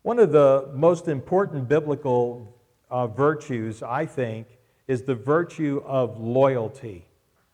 One of the most important biblical virtues, I think, is the virtue of loyalty.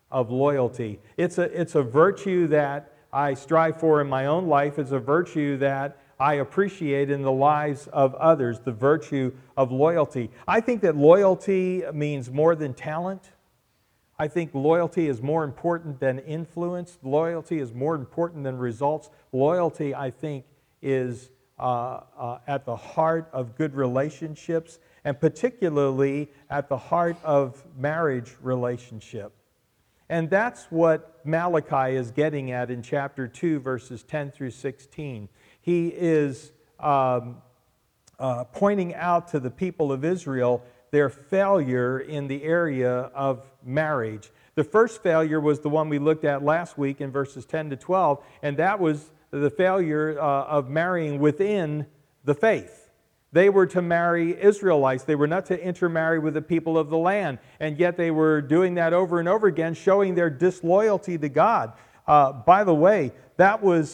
It's a virtue that I strive for in my own life. It's a virtue that I appreciate in the lives of others, the virtue of loyalty. I think that loyalty means more than talent. I think loyalty is more important than influence. Loyalty is more important than results. Loyalty, I think, is at the heart of good relationships, and particularly at the heart of marriage relationship. And that's what Malachi is getting at in chapter 2, verses 10 through 16. He is pointing out to the people of Israel their failure in the area of marriage. The first failure was the one we looked at last week in verses 10 to 12, and that was the failure of marrying within the faith. They were to marry Israelites. They were not to intermarry with the people of the land, and yet they were doing that over and over again, showing their disloyalty to God. By the way, that was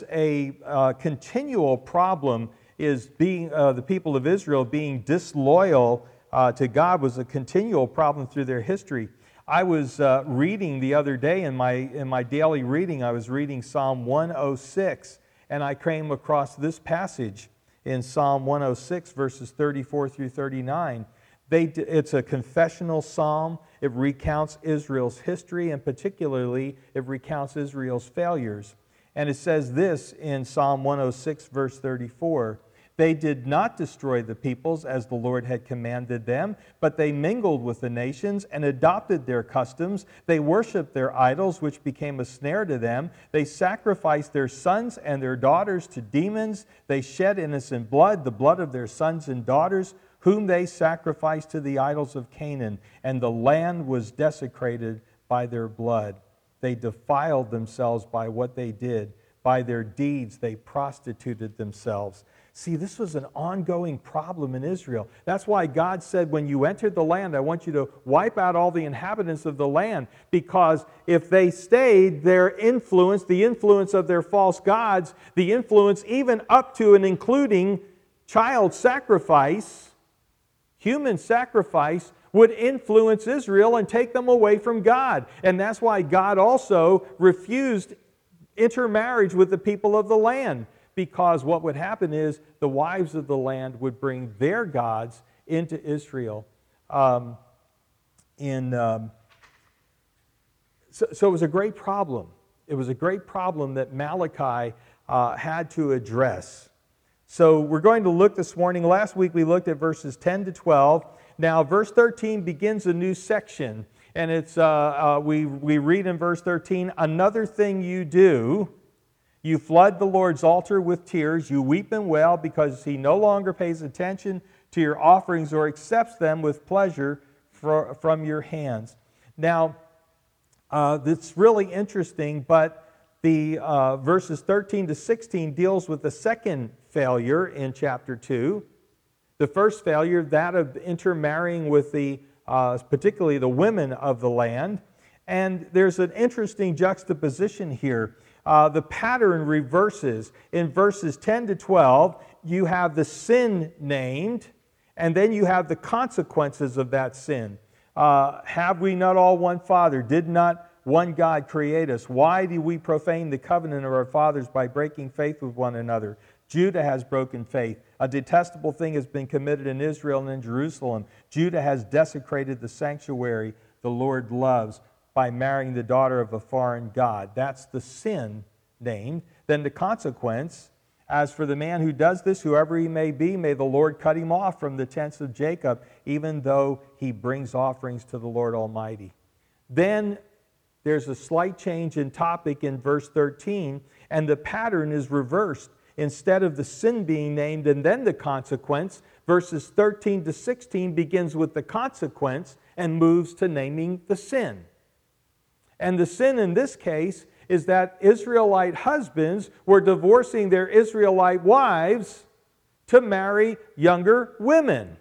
a continual problem, is being the people of Israel being disloyal to God was a continual problem through their history. I was reading the other day in my daily reading, I was reading Psalm 106, and I came across this passage in Psalm 106, verses 34 through 39. It's a confessional psalm. It recounts Israel's history, and particularly it recounts Israel's failures. And it says this in Psalm 106, verse 34, "They did not destroy the peoples as the Lord had commanded them, but they mingled with the nations and adopted their customs. They worshipped their idols, which became a snare to them. They sacrificed their sons and their daughters to demons. They shed innocent blood, the blood of their sons and daughters, whom they sacrificed to the idols of Canaan, and the land was desecrated by their blood. They defiled themselves by what they did. By their deeds, they prostituted themselves." See, this was an ongoing problem in Israel. That's why God said, when you enter the land, I want you to wipe out all the inhabitants of the land, because if they stayed, their influence, the influence of their false gods, the influence even up to and including child sacrifice, human sacrifice, would influence Israel and take them away from God. And that's why God also refused intermarriage with the people of the land, because what would happen is the wives of the land would bring their gods into Israel. So it was a great problem. It was a great problem that Malachi had to address. So we're going to look this morning. Last week we looked at verses 10 to 12. Now verse 13 begins a new section. And it's we read in verse 13, "Another thing you do, you flood the Lord's altar with tears. You weep and wail because He no longer pays attention to your offerings or accepts them with pleasure from your hands." Now, that's really interesting, but the verses 13 to 16 deals with the second failure in chapter 2. The first failure, that of intermarrying with particularly the women of the land. And there's an interesting juxtaposition here. The pattern reverses. In verses 10 to 12, you have the sin named, and then you have the consequences of that sin. Have we not all one Father? Did not one God create us? Why do we profane the covenant of our fathers by breaking faith with one another? Judah has broken faith. A detestable thing has been committed in Israel and in Jerusalem. Judah has desecrated the sanctuary the Lord loves by marrying the daughter of a foreign god. That's the sin named. Then the consequence, "As for the man who does this, whoever he may be, may the Lord cut him off from the tents of Jacob, even though he brings offerings to the Lord Almighty." Then there's a slight change in topic in verse 13, and the pattern is reversed. Instead of the sin being named and then the consequence, verses 13 to 16 begins with the consequence and moves to naming the sin. And the sin in this case is that Israelite husbands were divorcing their Israelite wives to marry younger women.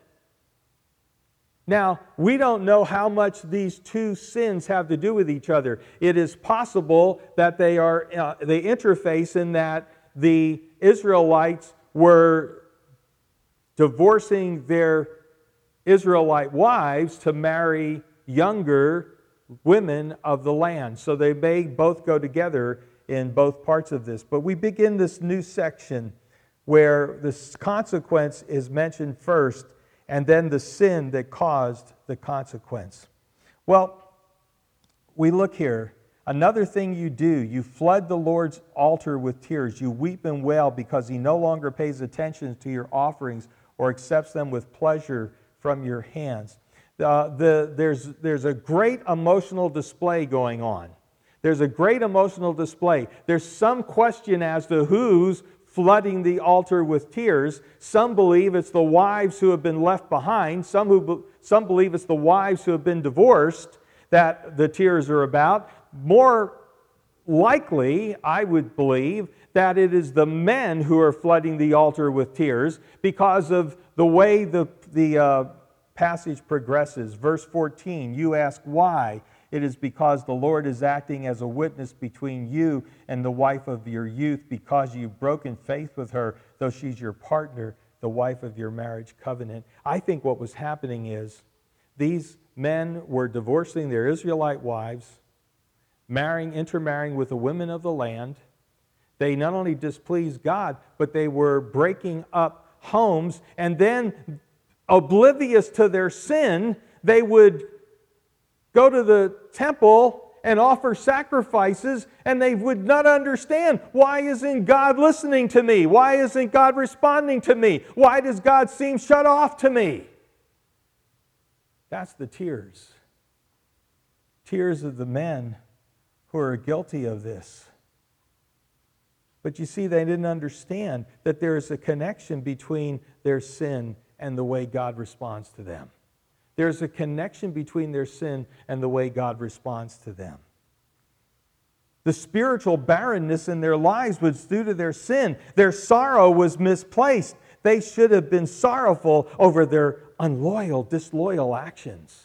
Now, we don't know how much these two sins have to do with each other. It is possible that they interface in that the Israelites were divorcing their Israelite wives to marry younger women of the land. So they may both go together in both parts of this. But we begin this new section where this consequence is mentioned first, and then the sin that caused the consequence. Well, we look here. Another thing you do, you flood the Lord's altar with tears. You weep and wail because he no longer pays attention to your offerings or accepts them with pleasure from your hands. There's a great emotional display going on. There's a great emotional display. There's some question as to who's flooding the altar with tears. Some believe it's the wives who have been left behind. Some believe it's the wives who have been divorced that the tears are about. More likely, I would believe, that it is the men who are flooding the altar with tears because of the way the passage progresses. Verse 14, you ask why. It is because the Lord is acting as a witness between you and the wife of your youth, because you've broken faith with her, though she's your partner, the wife of your marriage covenant. I think what was happening is these men were divorcing their Israelite wives, intermarrying with the women of the land. They not only displeased God, but they were breaking up homes, and then, oblivious to their sin, they would go to the temple and offer sacrifices, and they would not understand, why isn't God listening to me? Why isn't God responding to me? Why does God seem shut off to me? That's the tears. Tears of the men who are guilty of this. But you see, they didn't understand that there is a connection between their sin and the way God responds to them. There's a connection between their sin and the way God responds to them. The spiritual barrenness in their lives was due to their sin. Their sorrow was misplaced. They should have been sorrowful over their disloyal actions.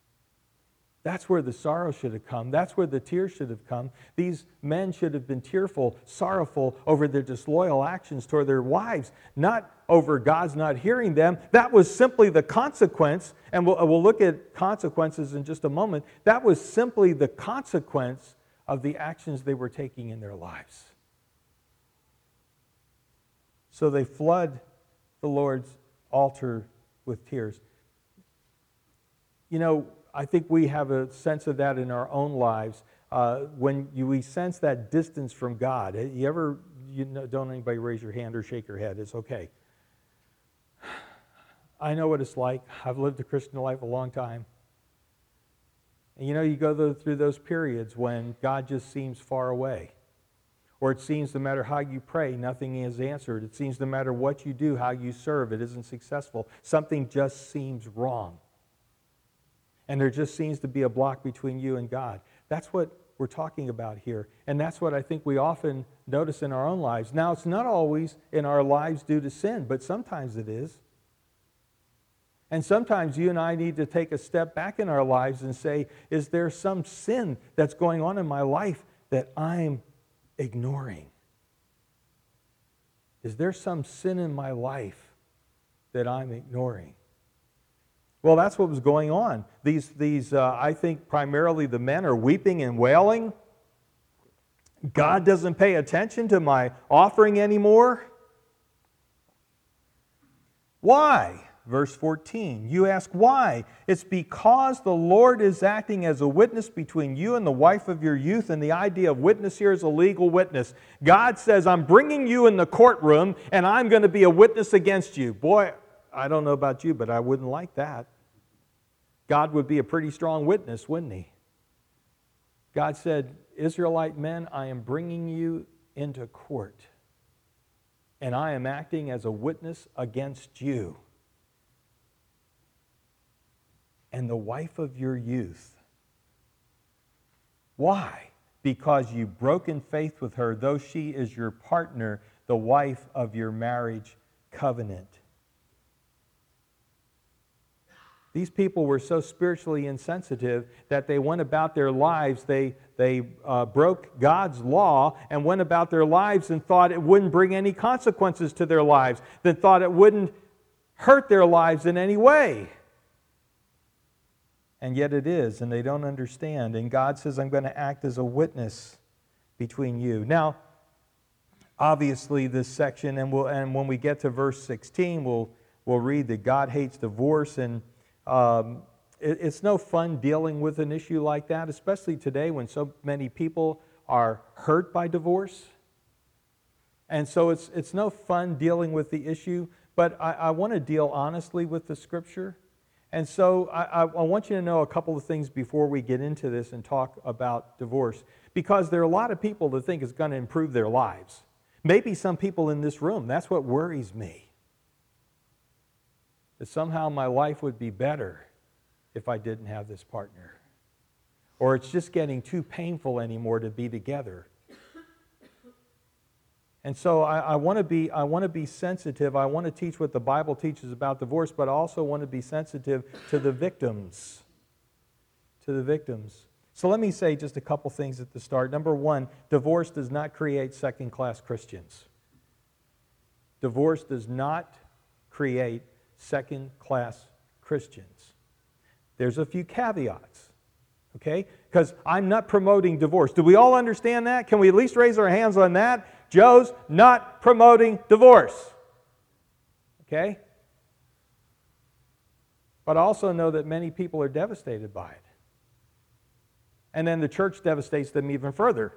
That's where the sorrow should have come. That's where the tears should have come. These men should have been tearful, sorrowful over their disloyal actions toward their wives, not over God's not hearing them. That was simply the consequence, and we'll look at consequences in just a moment. That was simply the consequence of the actions they were taking in their lives. So they flood the Lord's altar with tears. You know, I think we have a sense of that in our own lives. When we sense that distance from God. Don't anybody raise your hand or shake your head. It's okay. I know what it's like. I've lived a Christian life a long time. And you go through those periods when God just seems far away. Or it seems no matter how you pray, nothing is answered. It seems no matter what you do, how you serve, it isn't successful. Something just seems wrong. And there just seems to be a block between you and God. That's what we're talking about here. And that's what I think we often notice in our own lives. Now, it's not always in our lives due to sin, but sometimes it is. And sometimes you and I need to take a step back in our lives and say, is there some sin that's going on in my life that I'm ignoring? Is there some sin in my life that I'm ignoring? Well, that's what was going on. These I think primarily the men are weeping and wailing. God doesn't pay attention to my offering anymore. Why? Verse 14, you ask why? It's because the Lord is acting as a witness between you and the wife of your youth, and the idea of witness here is a legal witness. God says, I'm bringing you in the courtroom, and I'm going to be a witness against you. Boy, I don't know about you, but I wouldn't like that. God would be a pretty strong witness, wouldn't he? God said, Israelite men, I am bringing you into court, and I am acting as a witness against you and the wife of your youth. Why? Because you've broken faith with her, though she is your partner, the wife of your marriage covenant. These people were so spiritually insensitive that they went about their lives, they broke God's law and went about their lives and thought it wouldn't bring any consequences to their lives, that thought it wouldn't hurt their lives in any way. And yet it is, and they don't understand. And God says, I'm going to act as a witness between you. Now, obviously, this section, and when we get to verse 16, we'll read that God hates divorce, and it's no fun dealing with an issue like that, especially today when so many people are hurt by divorce. And so it's no fun dealing with the issue, but I want to deal honestly with the Scripture. And so I want you to know a couple of things before we get into this and talk about divorce, because there are a lot of people that think it's going to improve their lives. Maybe some people in this room, that's what worries me, that somehow my life would be better if I didn't have this partner. Or it's just getting too painful anymore to be together. And so I want to be sensitive. I want to teach what the Bible teaches about divorce, but I also want to be sensitive to the victims. To the victims. So let me say just a couple things at the start. Number one, divorce does not create second-class Christians. Divorce does not create second-class Christians. There's a few caveats, okay? Because I'm not promoting divorce. Do we all understand that? Can we at least raise our hands on that? Joe's not promoting divorce, okay? But I also know that many people are devastated by it. And then the church devastates them even further.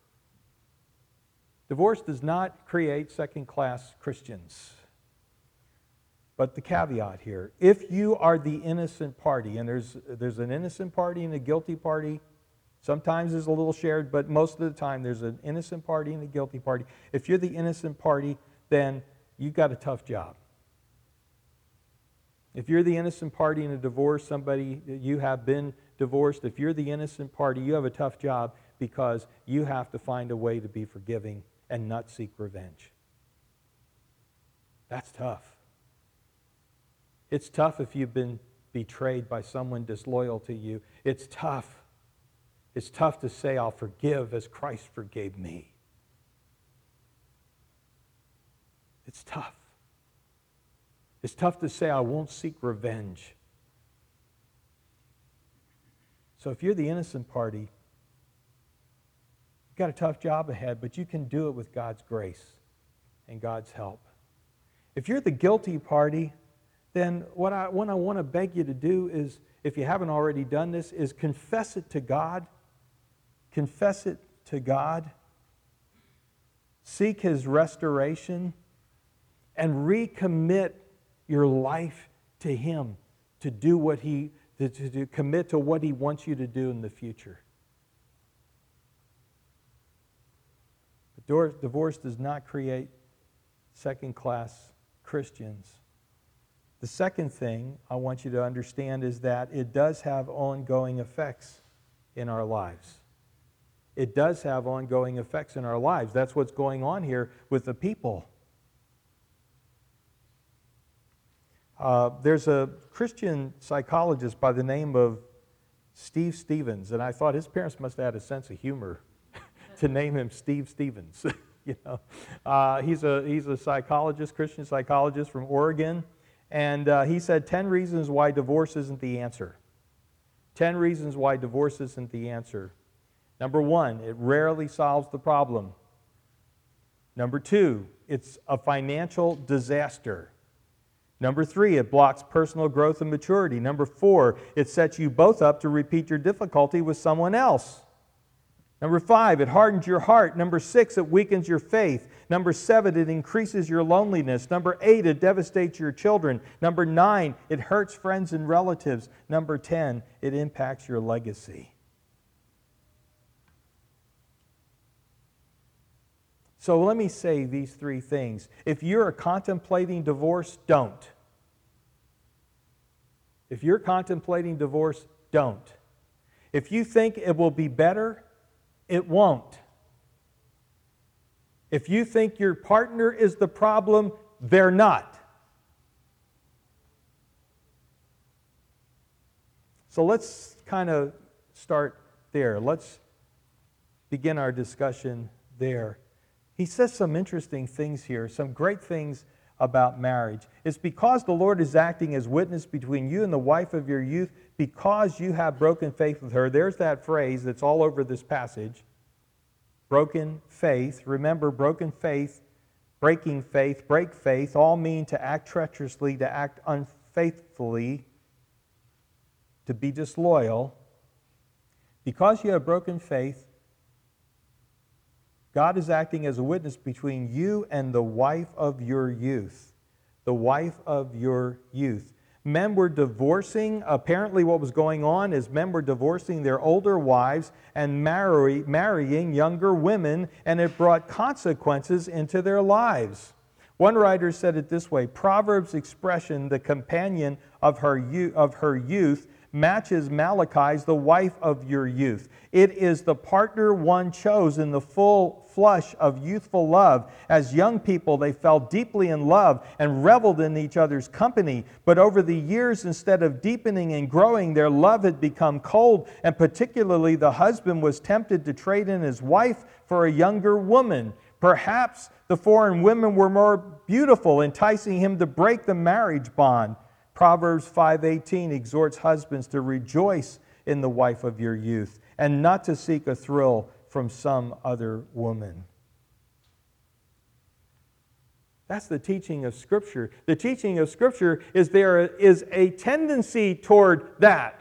Divorce does not create second-class Christians. But the caveat here, if you are the innocent party, and there's an innocent party and a guilty party, sometimes there's a little shared, but most of the time there's an innocent party and a guilty party. If you're the innocent party, then you've got a tough job. If you're the innocent party in a divorce, somebody, you have been divorced, if you're the innocent party, you have a tough job because you have to find a way to be forgiving and not seek revenge. That's tough. It's tough if you've been betrayed by someone disloyal to you. It's tough. It's tough to say, I'll forgive as Christ forgave me. It's tough. It's tough to say, I won't seek revenge. So if you're the innocent party, you've got a tough job ahead, but you can do it with God's grace and God's help. If you're the guilty party, then what I want to beg you to do is, if you haven't already done this, is confess it to God. Confess it to God. Seek His restoration and recommit your life to Him to do what to commit to what He wants you to do in the future. Divorce does not create second-class Christians. The second thing I want you to understand is that it does have ongoing effects in our lives. It does have ongoing effects in our lives. That's what's going on here with the people. There's a Christian psychologist by the name of Steve Stevens, and I thought his parents must have had a sense of humor to name him Steve Stevens. You know, he's a psychologist, Christian psychologist from Oregon. And he said 10 reasons why divorce isn't the answer. 10 reasons why divorce isn't the answer. Number 1, it rarely solves the problem. Number 2, it's a financial disaster. Number 3, it blocks personal growth and maturity. Number 4, it sets you both up to repeat your difficulty with someone else. Number 5, it hardens your heart. Number 6, it weakens your faith. Number 7, it increases your loneliness. Number 8, it devastates your children. Number 9, it hurts friends and relatives. Number 10, it impacts your legacy. So let me say these 3 things. If you're contemplating divorce, don't. If you're contemplating divorce, don't. If you think it will be better, it won't. If you think your partner is the problem, they're not. So let's kind of start there. Let's begin our discussion there. He says some interesting things here, some great things about marriage. It's because the Lord is acting as witness between you and the wife of your youth because you have broken faith with her. There's that phrase that's all over this passage. Broken faith. Remember, broken faith, breaking faith, break faith, all mean to act treacherously, to act unfaithfully, to be disloyal. Because you have broken faith, God is acting as a witness between you and the wife of your youth. The wife of your youth. Men were divorcing. Apparently what was going on is men were divorcing their older wives and marrying younger women, and it brought consequences into their lives. One writer said it this way: Proverbs' expression, the companion of her youth, matches Malachi's, the wife of your youth. It is the partner one chose in the full flush of youthful love. As young people, they fell deeply in love and reveled in each other's company. But over the years, instead of deepening and growing, their love had become cold, and particularly the husband was tempted to trade in his wife for a younger woman. Perhaps the foreign women were more beautiful, enticing him to break the marriage bond. Proverbs 5:18 exhorts husbands to rejoice in the wife of your youth and not to seek a thrill from some other woman. That's the teaching of Scripture. The teaching of Scripture is there is a tendency toward that.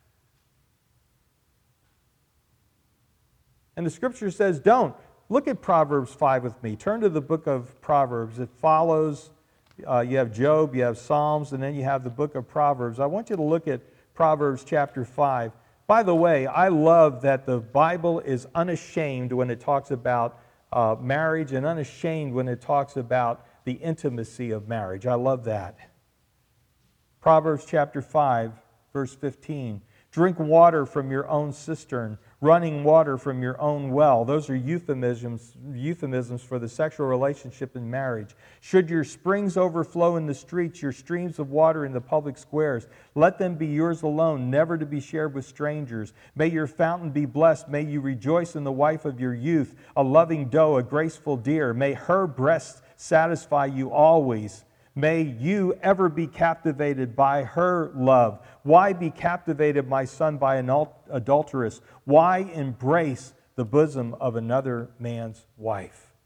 And the Scripture says don't. Look at Proverbs 5 with me. Turn to the book of Proverbs. It follows. You have Job, you have Psalms, and then you have the book of Proverbs. I want you to look at Proverbs chapter 5. By the way, I love that the Bible is unashamed when it talks about marriage and unashamed when it talks about the intimacy of marriage. I love that. Proverbs chapter 5, verse 15. Drink water from your own cistern, running water from your own well. Those are euphemisms for the sexual relationship in marriage. Should your springs overflow in the streets, your streams of water in the public squares, let them be yours alone, never to be shared with strangers. May your fountain be blessed. May you rejoice in the wife of your youth, a loving doe, a graceful deer. May her breasts satisfy you always. May you ever be captivated by her love. Why be captivated, my son, by an adulteress? Why embrace the bosom of another man's wife?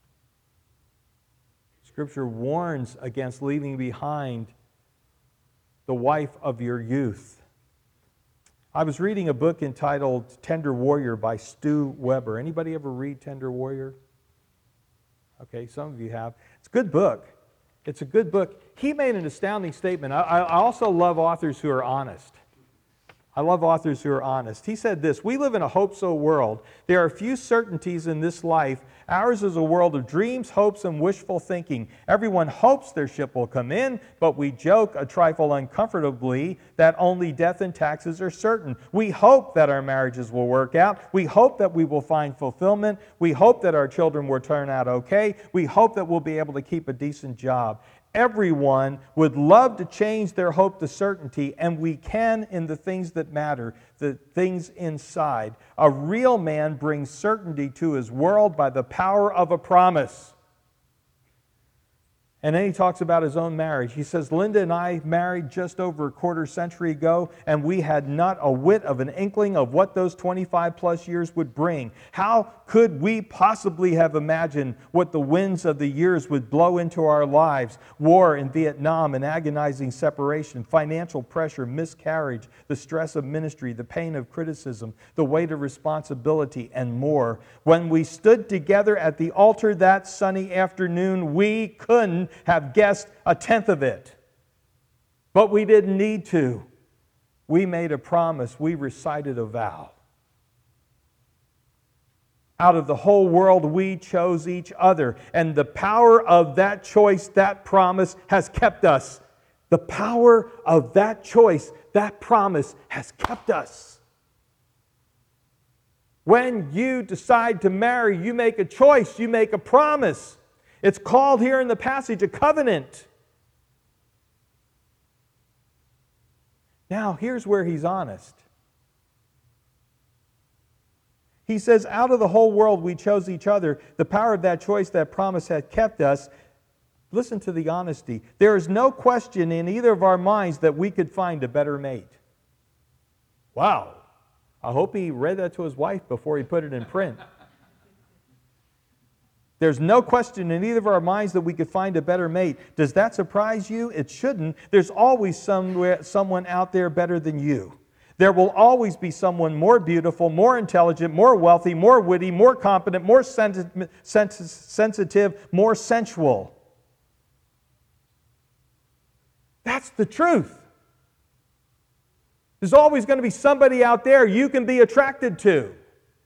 Scripture warns against leaving behind the wife of your youth. I was reading a book entitled Tender Warrior by Stu Weber. Anybody ever read Tender Warrior? Okay, some of you have. It's a good book. It's a good book. He made an astounding statement. I also love authors who are honest. I love authors who are honest. He said this: we live in a hope-so world. There are few certainties in this life. Ours is a world of dreams, hopes, and wishful thinking. Everyone hopes their ship will come in, but we joke a trifle uncomfortably that only death and taxes are certain. We hope that our marriages will work out. We hope that we will find fulfillment. We hope that our children will turn out okay. We hope that we'll be able to keep a decent job. Everyone would love to change their hope to certainty, and we can in the things that matter, the things inside. A real man brings certainty to his world by the power of a promise. And then he talks about his own marriage. He says, Linda and I married just over a quarter century ago, and we had not a whit of an inkling of what those 25 plus years would bring. How could we possibly have imagined what the winds of the years would blow into our lives? War in Vietnam, an agonizing separation, financial pressure, miscarriage, the stress of ministry, the pain of criticism, the weight of responsibility, and more. When we stood together at the altar that sunny afternoon, we couldn't have guessed a tenth of it. But we didn't need to. We made a promise. We recited a vow. Out of the whole world, we chose each other. And the power of that choice, that promise, has kept us. The power of that choice, that promise, has kept us. When you decide to marry, you make a choice. You make a promise. It's called here in the passage a covenant. Now, here's where he's honest. He says, out of the whole world we chose each other. The power of that choice, that promise, had kept us. listen to the honesty. There is no question in either of our minds that we could find a better mate. Wow. I hope he read that to his wife before he put it in print. There's no question in either of our minds that we could find a better mate. Does that surprise you? It shouldn't. There's always someone out there better than you. There will always be someone more beautiful, more intelligent, more wealthy, more witty, more competent, more sensitive, more sensual. That's the truth. There's always going to be somebody out there you can be attracted to.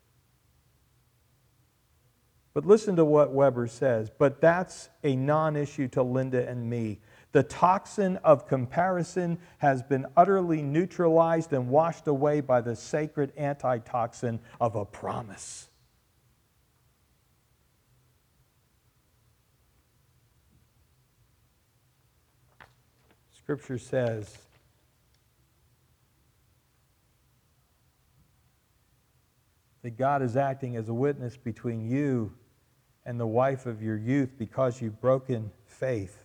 But listen to what Weber says. But that's a non-issue to Linda and me. The toxin of comparison has been utterly neutralized and washed away by the sacred antitoxin of a promise. Scripture says, that God is acting as a witness between you and the wife of your youth because you've broken faith.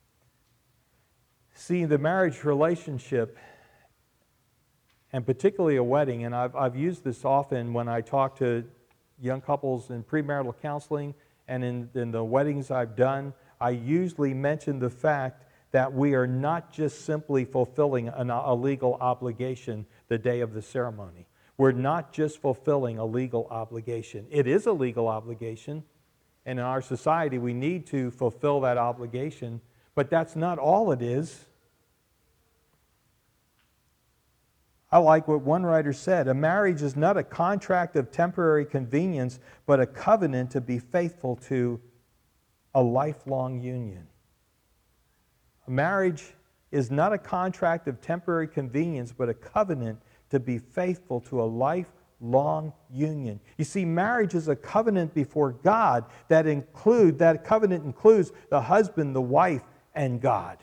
See, the marriage relationship, and particularly a wedding, and I've used this often when I talk to young couples in premarital counseling and in the weddings I've done, I usually mention the fact that we are not just simply fulfilling a legal obligation the day of the ceremony. We're not just fulfilling a legal obligation. It is a legal obligation, and in our society we need to fulfill that obligation, but that's not all it is. I like what one writer said, a marriage is not a contract of temporary convenience, but a covenant to be faithful to a lifelong union. A marriage is not a contract of temporary convenience, but a covenant to be faithful to a lifelong union. You see, marriage is a covenant before God that covenant includes the husband, the wife, and God.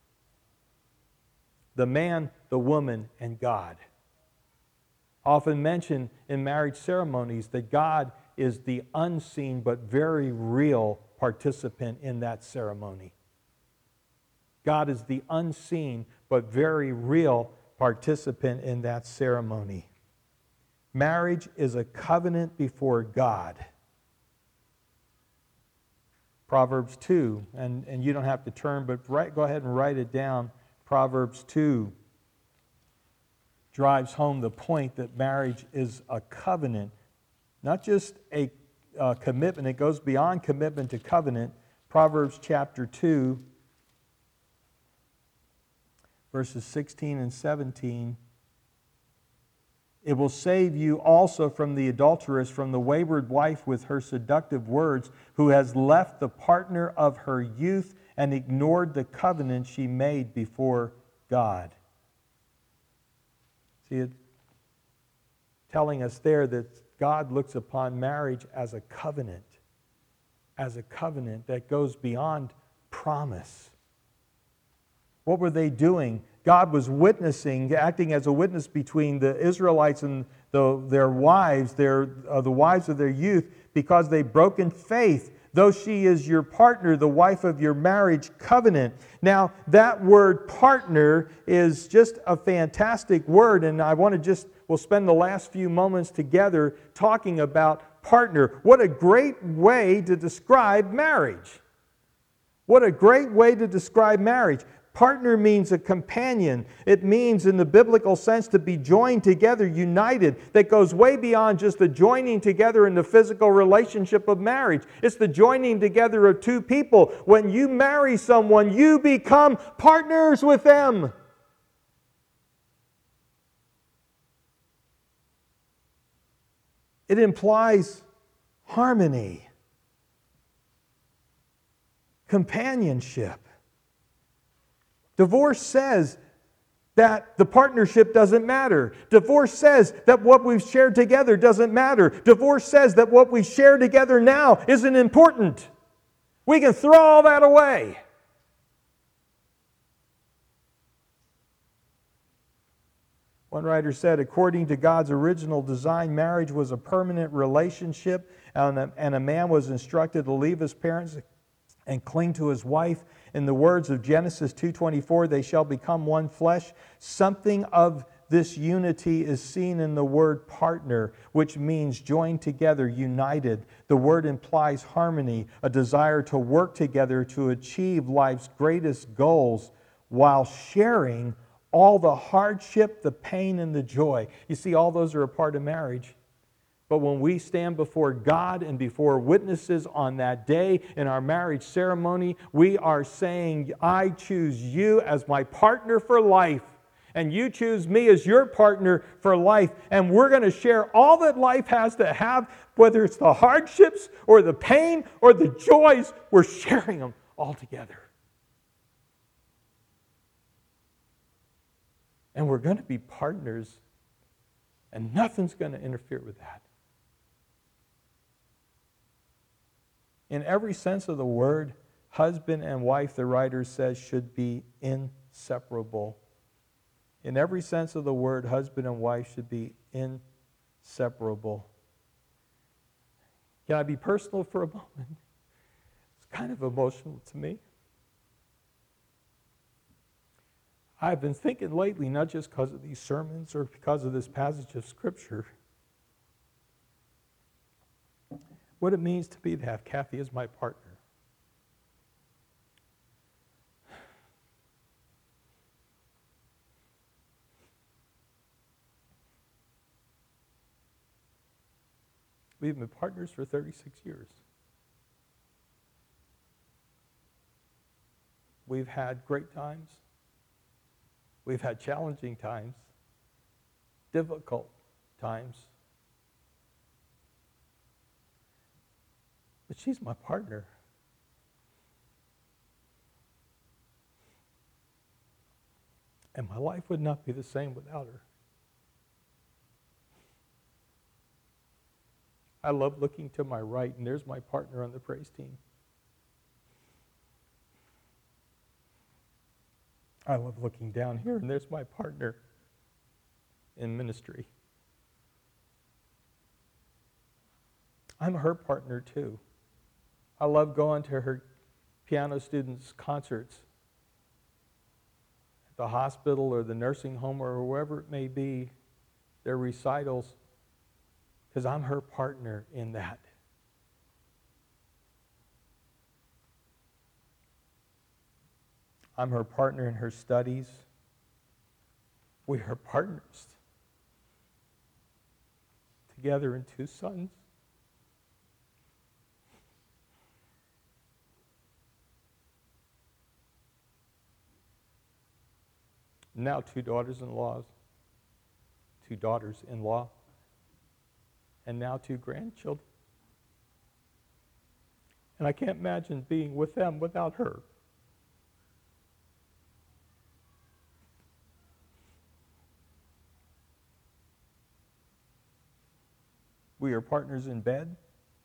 The man, the woman, and God. Often mentioned in marriage ceremonies that God is the unseen but very real participant in that ceremony. God is the unseen but very real participant in that ceremony. Marriage is a covenant before God. Proverbs 2, and you don't have to turn, but go ahead and write it down. Proverbs 2 drives home the point that marriage is a covenant, not just a commitment. It goes beyond commitment to covenant. Proverbs chapter 2, verses 16 and 17. It will save you also from the adulteress, from the wayward wife with her seductive words, who has left the partner of her youth and ignored the covenant she made before God. See, it telling us there that God looks upon marriage as a covenant that goes beyond promise. What were they doing? God was witnessing, acting as a witness between the Israelites and their wives, the wives of their youth, because they broke in faith, though she is your partner, the wife of your marriage covenant. Now, that word partner is just a fantastic word, and we'll spend the last few moments together talking about partner. What a great way to describe marriage. What a great way to describe marriage. Partner means a companion. It means, in the biblical sense, to be joined together, united. That goes way beyond just the joining together in the physical relationship of marriage. It's the joining together of two people. When you marry someone, you become partners with them. It implies harmony, companionship. Divorce says that the partnership doesn't matter. Divorce says that what we've shared together doesn't matter. Divorce says that what we share together now isn't important. We can throw all that away. One writer said, according to God's original design, marriage was a permanent relationship, and a man was instructed to leave his parents and cling to his wife. In the words of Genesis 2:24, they shall become one flesh. Something of this unity is seen in the word partner, which means joined together, united. The word implies harmony, a desire to work together to achieve life's greatest goals while sharing all the hardship, the pain, and the joy. You see, all those are a part of marriage. But when we stand before God and before witnesses on that day in our marriage ceremony, we are saying, I choose you as my partner for life, and you choose me as your partner for life, and we're going to share all that life has to have, whether it's the hardships or the pain or the joys, we're sharing them all together. And we're going to be partners, and nothing's going to interfere with that. In every sense of the word, husband and wife, the writer says, should be inseparable. In every sense of the word, husband and wife should be inseparable. Can I be personal for a moment? It's kind of emotional to me. I've been thinking lately, not just because of these sermons or because of this passage of Scripture, what it means to me to have Kathy as my partner. We've been partners for 36 years. We've had great times. We've had challenging times, difficult times. But she's my partner. And my life would not be the same without her. I love looking to my right, and there's my partner on the praise team. I love looking down here, and there's my partner in ministry. I'm her partner too. I love going to her piano students' concerts at the hospital or the nursing home or wherever it may be, their recitals, because I'm her partner in that. I'm her partner in her studies. We are partners together in 2 sons. Now 2 daughters-in-law, and now 2 grandchildren. And I can't imagine being with them without her. We are partners in bed.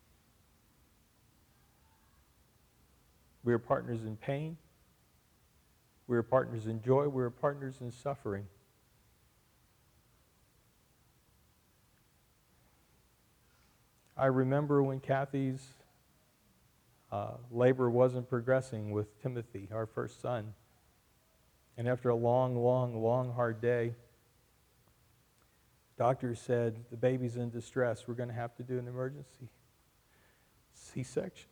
We are partners in pain. We are partners in joy. We are partners in suffering. I remember when Kathy's labor wasn't progressing with Timothy, our first son. And after a long, hard day, doctors said, the baby's in distress. We're going to have to do an emergency C-section.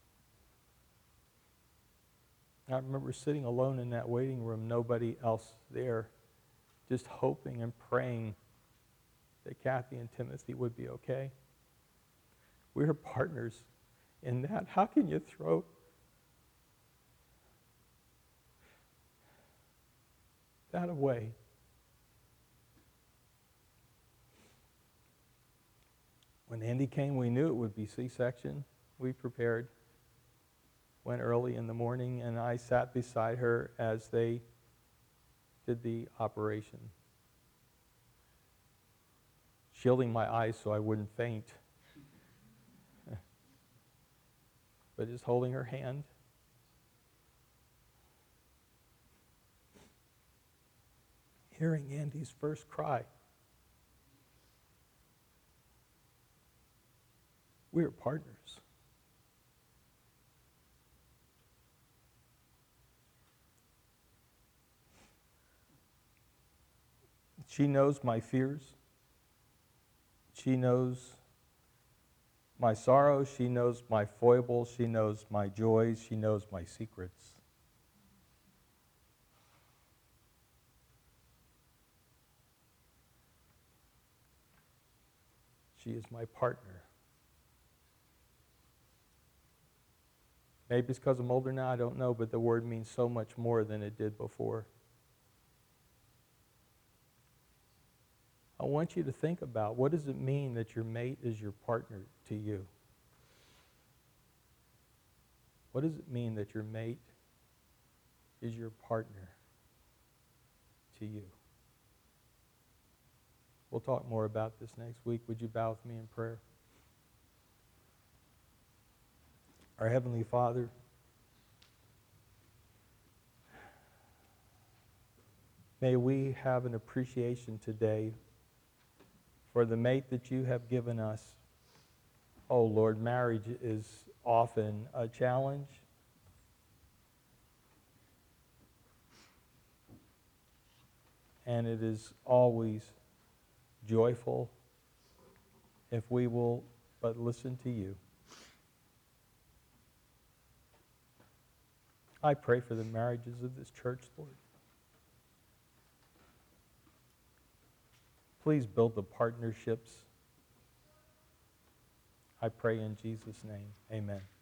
I remember sitting alone in that waiting room, nobody else there, just hoping and praying that Kathy and Timothy would be okay. We are partners in that. How can you throw that away? When Andy came, we knew it would be C-section. We prepared, went early in the morning, and I sat beside her as they did the operation, shielding my eyes so I wouldn't faint, but just holding her hand. Hearing Andy's first cry. We are partners. She knows my fears. She knows my sorrows. She knows my foibles. She knows my joys. She knows my secrets. She is my partner. Maybe it's because I'm older now, I don't know, but the word means so much more than it did before. I want you to think about, what does it mean that your mate is your partner to you? What does it mean that your mate is your partner to you? We'll talk more about this next week. Would you bow with me in prayer? Our Heavenly Father, may we have an appreciation today for the mate that you have given us. Oh Lord, marriage is often a challenge. And it is always joyful if we will but listen to you. I pray for the marriages of this church, Lord. Please build the partnerships. I pray in Jesus' name. Amen.